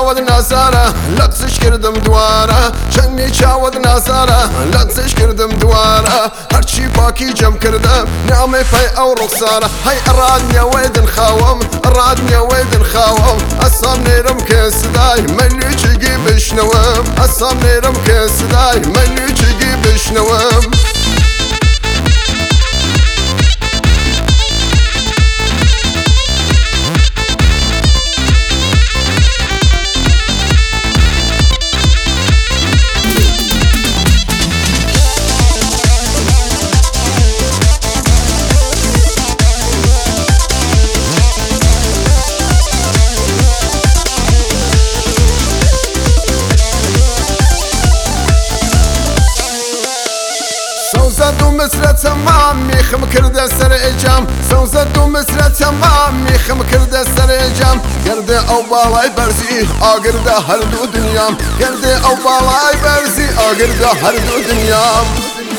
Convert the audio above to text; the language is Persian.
چاوەت ناسارە لە قسەش کردم دوارە چەندی چاوەت ناسارە لە قسەش کردم دوارە هەرچی پاکی جەم کردم نامەی پەی ئەو ڕوخسارە هەی ڕادنیەوەی دنخاوم ڕادنیەوەی دنخاوم ئەسام نێرم کێ سدای مەلوچگی بشنەوەم ئەسام نێرم کێ سدای مەلوچگی بشنەوەم سوزد و مصر تمام میخم کرده سر اجام سوزد و مصر تمام میخم کرده سر اجام گرده او بالای برزی آگرده هر دو دنیام گرده او بالای برزی آگرده هر دو دنیام